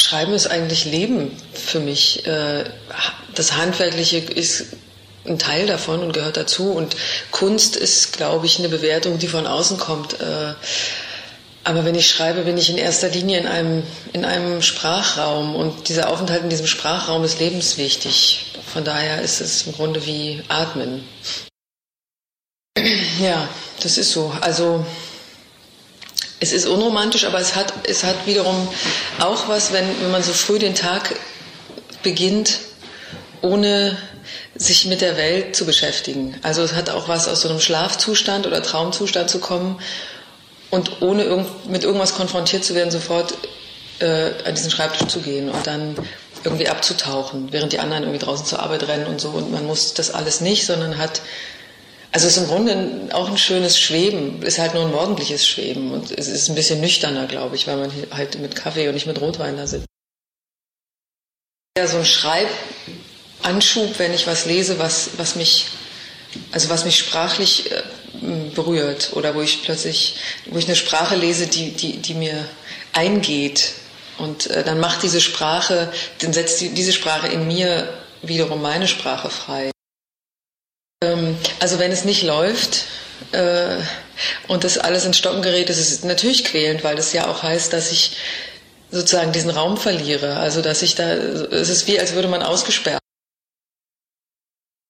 Schreiben ist eigentlich Leben für mich. Das Handwerkliche ist ein Teil davon und gehört dazu. Und Kunst ist, glaube ich, eine Bewertung, die von außen kommt. Aber wenn ich schreibe, bin ich in erster Linie in einem Sprachraum. Und dieser Aufenthalt in diesem Sprachraum ist lebenswichtig. Von daher ist es im Grunde wie Atmen. Ja, das ist so. Also es ist unromantisch, aber es hat wiederum auch was, wenn man so früh den Tag beginnt, ohne sich mit der Welt zu beschäftigen. Also es hat auch was, aus so einem Schlafzustand oder Traumzustand zu kommen und ohne mit irgendwas konfrontiert zu werden, sofort an diesen Schreibtisch zu gehen und dann irgendwie abzutauchen, während die anderen irgendwie draußen zur Arbeit rennen und so. Und man muss das alles nicht, sondern also es ist im Grunde auch ein schönes Schweben, ist halt nur ein morgendliches Schweben und es ist ein bisschen nüchterner, glaube ich, weil man halt mit Kaffee und nicht mit Rotwein da sitzt. Ja, so ein Schreibanschub, wenn ich was lese, was mich sprachlich berührt oder wo ich eine Sprache lese, die mir eingeht und dann macht diese Sprache, dann setzt diese Sprache in mir wiederum meine Sprache frei. Also wenn es nicht läuft und das alles ins Stocken gerät, ist es natürlich quälend, weil das ja auch heißt, dass ich sozusagen diesen Raum verliere. Also dass es ist wie, als würde man ausgesperrt